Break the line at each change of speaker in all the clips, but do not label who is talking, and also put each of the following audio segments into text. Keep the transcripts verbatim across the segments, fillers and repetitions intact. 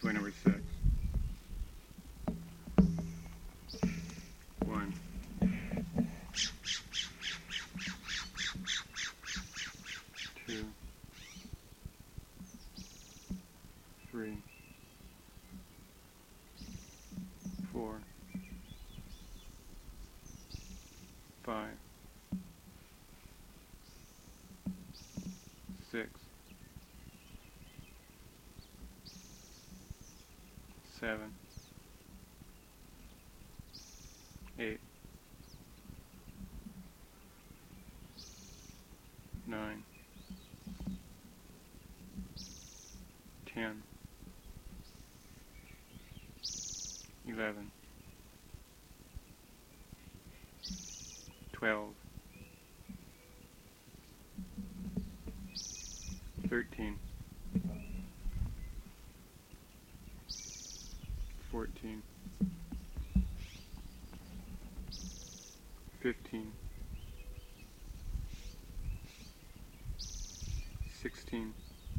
toy number six. One. Two. Three. Four. Five. Six. Seven. Eight. Nine. Ten. Eleven. Twelve. Thirteen. Fourteen. Fifteen. Sixteen.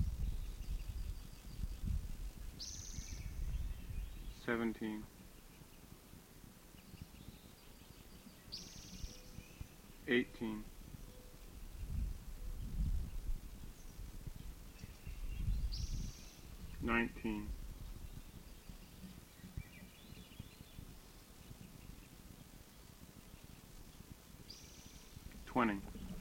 Seventeen. Eighteen. Nineteen. Twenty.